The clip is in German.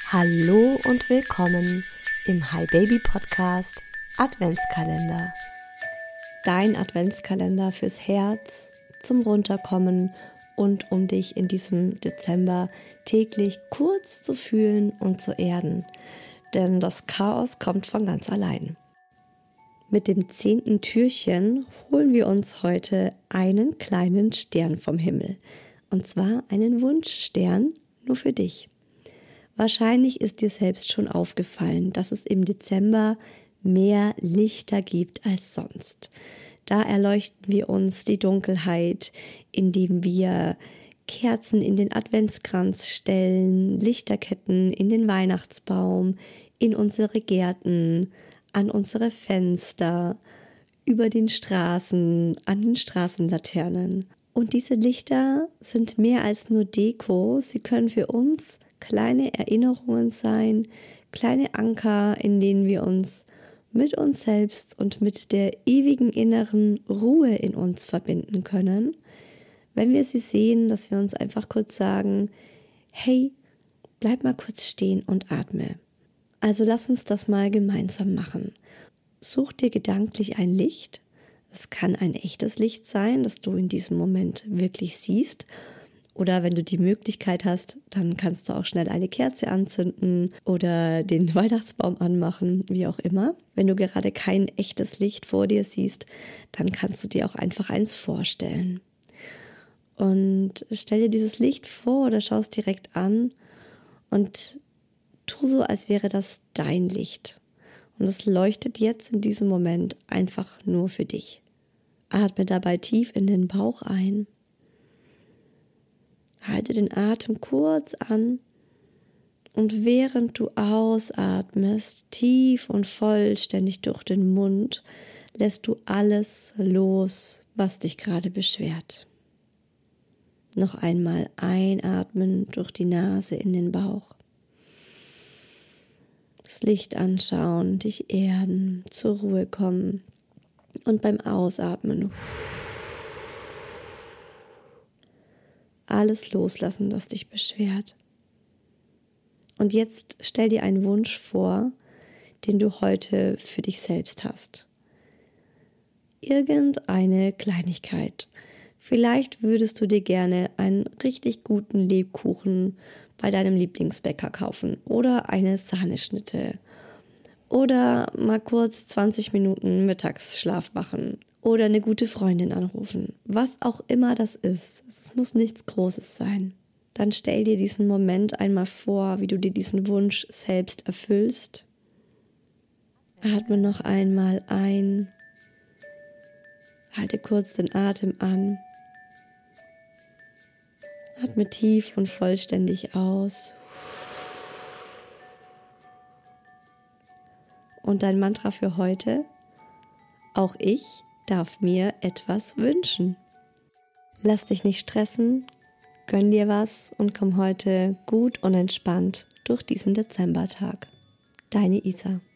Hallo und willkommen im Hi Baby Podcast Adventskalender. Dein Adventskalender fürs Herz, zum Runterkommen und um dich in diesem Dezember täglich kurz zu fühlen und zu erden. Denn das Chaos kommt von ganz allein. Mit dem 10. Türchen holen wir uns heute einen kleinen Stern vom Himmel. Und zwar einen Wunschstern nur für dich. Wahrscheinlich ist dir selbst schon aufgefallen, dass es im Dezember mehr Lichter gibt als sonst. Da erleuchten wir uns die Dunkelheit, indem wir Kerzen in den Adventskranz stellen, Lichterketten in den Weihnachtsbaum, in unsere Gärten, an unsere Fenster, über den Straßen, an den Straßenlaternen. Und diese Lichter sind mehr als nur Deko, sie können für uns kleine Erinnerungen sein, kleine Anker, in denen wir uns mit uns selbst und mit der ewigen inneren Ruhe in uns verbinden können. Wenn wir sie sehen, dass wir uns einfach kurz sagen, hey, bleib mal kurz stehen und atme. Also lass uns das mal gemeinsam machen. Such dir gedanklich ein Licht. Es kann ein echtes Licht sein, das du in diesem Moment wirklich siehst. Oder wenn du die Möglichkeit hast, dann kannst du auch schnell eine Kerze anzünden oder den Weihnachtsbaum anmachen, wie auch immer. Wenn du gerade kein echtes Licht vor dir siehst, dann kannst du dir auch einfach eins vorstellen. Und stell dir dieses Licht vor oder schau es direkt an und tu so, als wäre das dein Licht. Und es leuchtet jetzt in diesem Moment einfach nur für dich. Atme dabei tief in den Bauch ein. Halte den Atem kurz an und während du ausatmest, tief und vollständig durch den Mund, lässt du alles los, was dich gerade beschwert. Noch einmal einatmen durch die Nase in den Bauch. Das Licht anschauen, dich erden, zur Ruhe kommen und beim Ausatmen alles loslassen, das dich beschwert. Und jetzt stell dir einen Wunsch vor, den du heute für dich selbst hast. Irgendeine Kleinigkeit. Vielleicht würdest du dir gerne einen richtig guten Lebkuchen bei deinem Lieblingsbäcker kaufen oder eine Sahneschnitte. Oder mal kurz 20 Minuten Mittagsschlaf machen. Oder eine gute Freundin anrufen. Was auch immer das ist. Es muss nichts Großes sein. Dann stell dir diesen Moment einmal vor, wie du dir diesen Wunsch selbst erfüllst. Atme noch einmal ein. Halte kurz den Atem an. Atme tief und vollständig aus. Und dein Mantra für heute? Auch ich darf mir etwas wünschen. Lass dich nicht stressen, gönn dir was und komm heute gut und entspannt durch diesen Dezembertag. Deine Isa.